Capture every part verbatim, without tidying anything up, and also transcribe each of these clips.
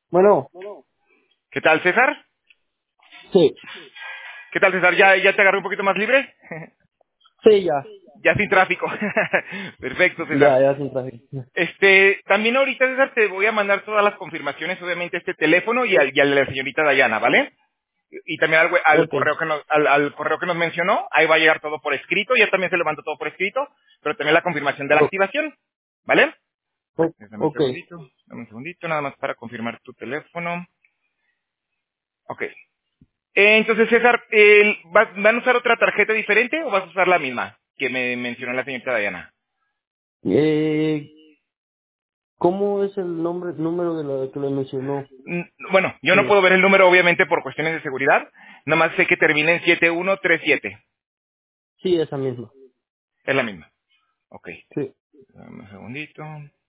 Bueno, ¿Qué tal, César? sí, ¿Qué tal, César? ¿Ya, ya te agarré un poquito más libre? sí, ya, Ya sin tráfico. Perfecto, César. ya, ya sin tráfico. Este, también ahorita, César, te voy a mandar todas las confirmaciones, obviamente, a este teléfono y al, y al de la señorita Dayana, ¿vale? Y también al, we- al Ok, correo que nos, al, al correo que nos mencionó, ahí va a llegar todo por escrito, ya también se le mando todo por escrito, pero también la confirmación de la o- activación, ¿vale? o- Dame un ok. segundito, dame un segundito, nada más para confirmar tu teléfono. Ok. Eh, entonces, César, el- ¿vas- ¿van a usar otra tarjeta diferente o vas a usar la misma que me mencionó la señorita Dayana? Eh, ¿Cómo es el nombre, número de la que le mencionó? Mm, Bueno, yo no Sí, puedo ver el número obviamente por cuestiones de seguridad, nomás sé que termina en siete uno tres siete. sí, esa misma. Es la misma. Ok. Sí. Dame un segundito.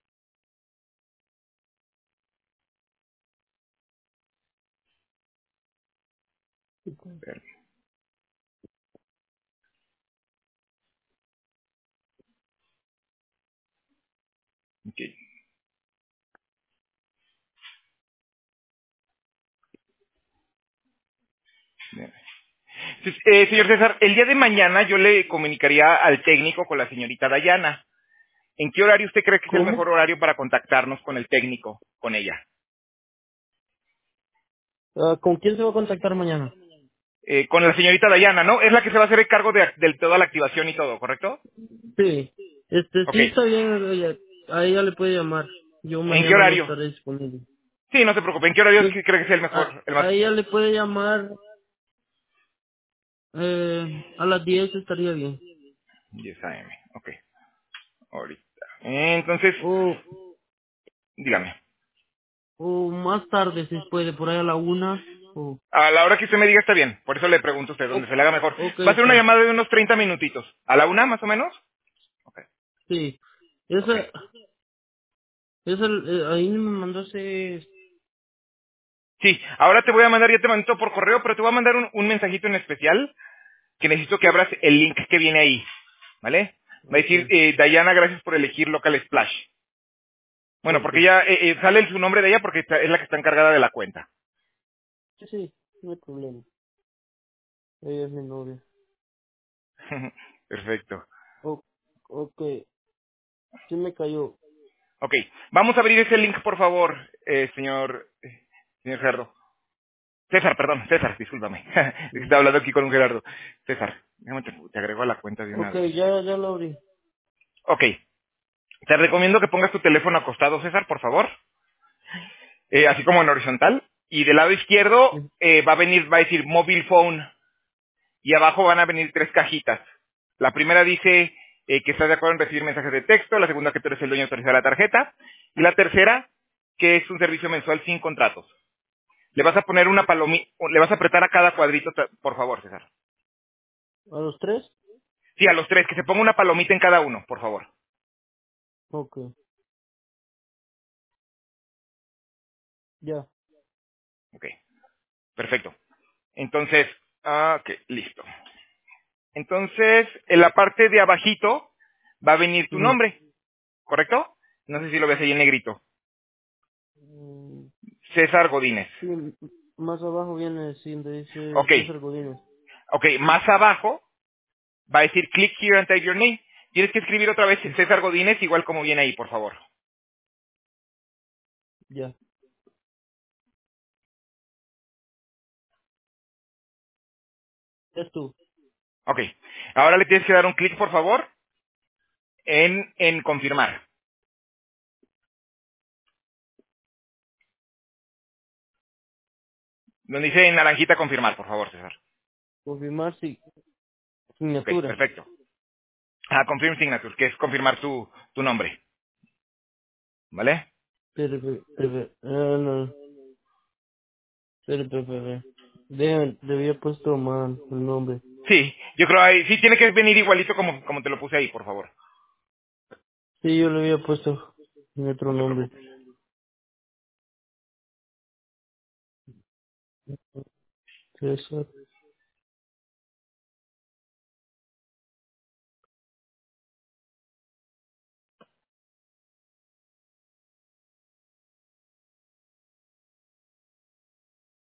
Ver, ok. Bien. Entonces, eh, señor César, el día de mañana yo le comunicaría al técnico con la señorita Dayana. ¿En qué horario usted cree que es el ¿Cómo? mejor horario para contactarnos con el técnico, con ella? Ah, ¿con quién se va a contactar mañana? Eh, con la señorita Dayana, ¿no? Es la que se va a hacer el cargo de, de toda la activación y todo, ¿correcto? Sí, este, Ok. sí está bien, ella- a ella le puede llamar. Yo ¿En qué mañana no horario? estaré disponible. Sí, no se preocupe. ¿En qué horario Yo, es que cree que sea el a, mejor, el más a ella le puede llamar eh, a las diez estaría bien. diez a m? Ok, ahorita. Entonces, O, dígame. o más tarde si puede, por ahí a la una. O, A la hora que usted me diga está bien. Por eso le pregunto a usted, o, donde se le haga mejor. ok, Va a ser una está. llamada de unos treinta minutitos. ¿A la una, más o menos? Ok, Sí. ok. Esa, esa, eh, ahí me mandó ese... Sí, ahora te voy a mandar, ya te mandé todo por correo, pero te voy a mandar un, un mensajito en especial que necesito que abras el link que viene ahí. ¿Vale? Va a Ok, decir, eh, Dayana, gracias por elegir Local Splash. Bueno, ok. porque ya eh, eh, sale su nombre de ella porque está- es la que está encargada de la cuenta. Sí, sí, no hay problema. Ella es mi novia. Perfecto. O, ok, sí me cayó. Ok, vamos a abrir ese link, por favor, eh, señor, eh, señor Gerardo. César, perdón, César, discúlpame. Sí. Estaba hablando aquí con un Gerardo. César, déjame te, te agrego a la cuenta de una Ok, vez. ya, ya lo abrí. Ok, te recomiendo que pongas tu teléfono acostado, César, por favor, eh, así como en horizontal. Y del lado izquierdo Sí. eh, va a venir, va a decir mobile phone, y abajo van a venir tres cajitas. La primera dice eh, que estás de acuerdo en recibir mensajes de texto, la segunda que tú eres el dueño autorizado de la tarjeta, y la tercera que es un servicio mensual sin contratos. Le vas a poner una palomita, le vas a apretar a cada cuadrito, ta- por favor, César. ¿A los tres? Sí, a los tres, que se ponga una palomita en cada uno, por favor. Ok, ya. Ok, perfecto. Entonces, ah, ok, listo. Entonces, en la parte de abajito va a venir tu Ujú. nombre, ¿correcto? No sé si lo ves ahí en negrito. Mm, César Godínez. sí, m- más abajo viene, sí, donde dice Ok, César Godínez. ok, más abajo va a decir click here and type your name. Tienes que escribir otra vez Sí, César Godínez, igual como viene ahí, por favor. ya. Es tú. Ok, ahora le tienes que dar un clic, por favor, en, en confirmar. Donde dice en naranjita confirmar, por favor, César. Confirmar, sí. Ok, Signatura. perfecto. Ah, confirm signature, que es confirmar tu, tu nombre. ¿Vale? Espera, espera, espera. Ah, no. Espera, espera, espera. Deja- Debía haber puesto mal el nombre. Sí, yo creo ahí, sí tiene que venir igualito como, como te lo puse ahí, por favor. Sí, yo le había puesto mi otro No se nombre. preocupe. César.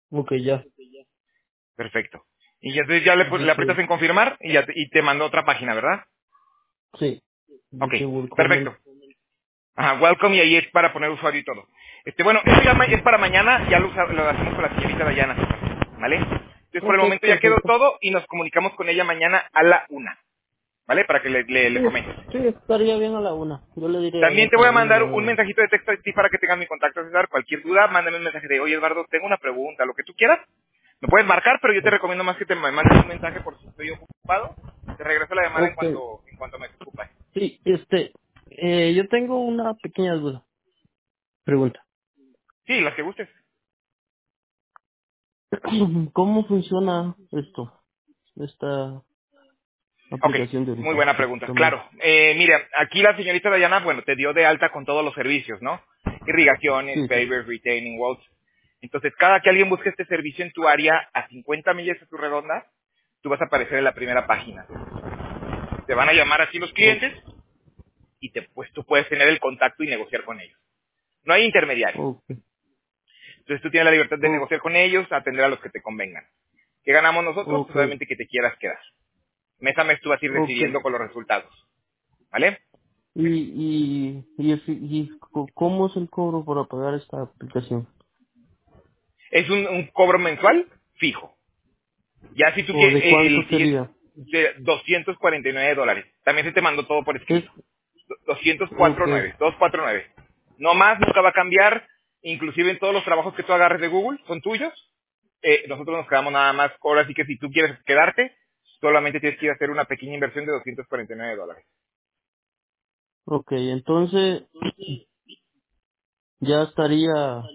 Ok, ya. Perfecto. Y ya, entonces ya le, pu- le Dice, aprietas en confirmar y, ya te, y te mandó otra página, ¿verdad? sí. Ok, Dice Willkommen. perfecto. Ajá, welcome y ahí es para poner usuario y todo. Este, bueno, esto ya ma- es para mañana, ya lo, usa- lo hacemos con la señorita Dayana, ¿vale? Entonces por el Ok, momento ya quedó perfecto. todo y nos comunicamos con ella mañana a la una, ¿vale? Para que le, le, Sí, le comentes. sí, estaría bien a la una. Yo le diré a ella También te que a voy la a una mandar le un vaya bien. mensajito de texto a ti para que tengas mi contacto, César. Cualquier duda, mándame un mensaje de, oye Eduardo, tengo una pregunta, lo que tú quieras. Me puedes marcar, pero yo te O- recomiendo más que te me mandes un mensaje por si estoy ocupado. Te regreso la llamada en Ok. cuanto, en cuanto me ocupes. Sí, este, eh, yo tengo una pequeña duda. Pregunta. Sí, las que gustes. ¿Cómo funciona esto? Esta Ok, aplicación de muy ahorita. buena pregunta. También. Claro, eh, mira, aquí la señorita Dayana, bueno, te dio de alta con todos los servicios, ¿no? Irrigaciones, Sí, sí. pavers, retaining walls. Entonces, cada que alguien busque este servicio en tu área a cincuenta millas a tu redonda, tú vas a aparecer en la primera página. Te van a llamar así los O- clientes y te, pues tú puedes tener el contacto y negociar con ellos. No hay intermediarios. ok. Entonces tú tienes la libertad de Ok. negociar con ellos, atender a los que te convengan. ¿Qué ganamos nosotros? Pues Ok. obviamente que te quieras quedar. Mes a mes tú vas a ir Ok. decidiendo con los resultados. ¿Vale? Y, y, y, el fi- y co- ¿cómo es el cobro para pagar esta aplicación? Es un, un cobro mensual fijo. Ya si tú ¿O quieres, de eh, cuánto el siguiente, sería? de doscientos cuarenta y nueve dólares. También se te mandó todo por Es, escrito. doscientos ok. cuarenta y nueve, doscientos cuarenta y nueve. No más, nunca va a cambiar. Inclusive en todos los trabajos que tú agarres de Google, son tuyos. Eh, nosotros nos quedamos nada más. Ahora sí que si tú quieres quedarte, solamente tienes que ir a hacer una pequeña inversión de doscientos cuarenta y nueve dólares. Ok, entonces ya estaría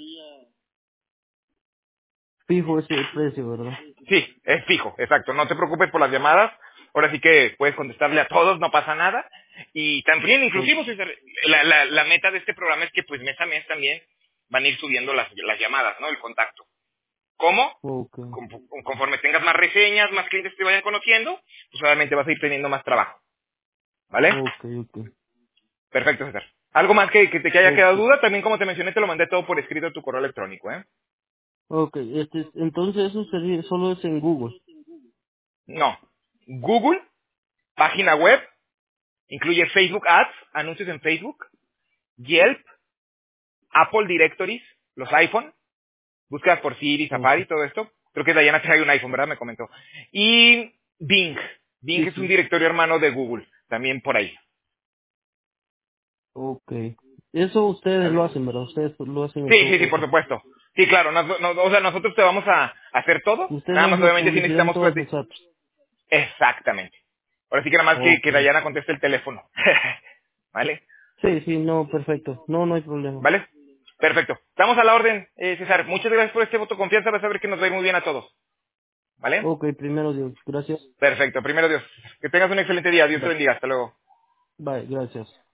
fijo ese precio, ¿verdad? Sí, es fijo, exacto. No te preocupes por las llamadas. Ahora sí que puedes contestarle a todos, no pasa nada. Y también, O- inclusive, César, la, la, la meta de este programa es que pues mes a mes también van a ir subiendo las, las llamadas, ¿no? El contacto. ¿Cómo? Ok. Con- Conforme tengas más reseñas, más clientes te vayan conociendo, pues obviamente vas a ir teniendo más trabajo. ¿Vale? Ok, ok. Perfecto, César. ¿Algo más que, que te que haya quedado Ok. duda? También, como te mencioné, te lo mandé todo por escrito a tu correo electrónico, ¿eh? Ok, este, es- entonces eso sería, solo es en Google. No. Google, página web, incluye Facebook Ads, anuncios en Facebook, Yelp, Apple Directories, los iPhone, búsquedas por Siri, Ok. Safari, todo esto. Creo que Dayana trae un iPhone, ¿verdad? Me comentó. Y Bing. Bing Sí, es un sí. directorio hermano de Google, también por ahí. Ok. Eso ustedes ¿Vale? lo hacen, ¿verdad? Ustedes lo hacen en Sí, sí, todo sí, por eso. supuesto. Sí, claro, nos- nos- o sea, nosotros te vamos a hacer todo, Ustedes nada más hacen obviamente sí publicidad en necesitamos todas plati- las apps. Exactamente. Ahora sí que nada más que, Ok. que Dayana conteste el teléfono. ¿Vale? Sí, sí, no, perfecto. No, no hay problema. ¿Vale? Perfecto. Estamos a la orden, eh, César. Muchas gracias por este voto de confianza. Vas a ver que nos va a ir muy bien a todos. ¿Vale? Ok, primero Dios. Gracias. Perfecto. Primero Dios. Que tengas un excelente día. Dios te Bye. bendiga. Hasta luego. Bye, gracias.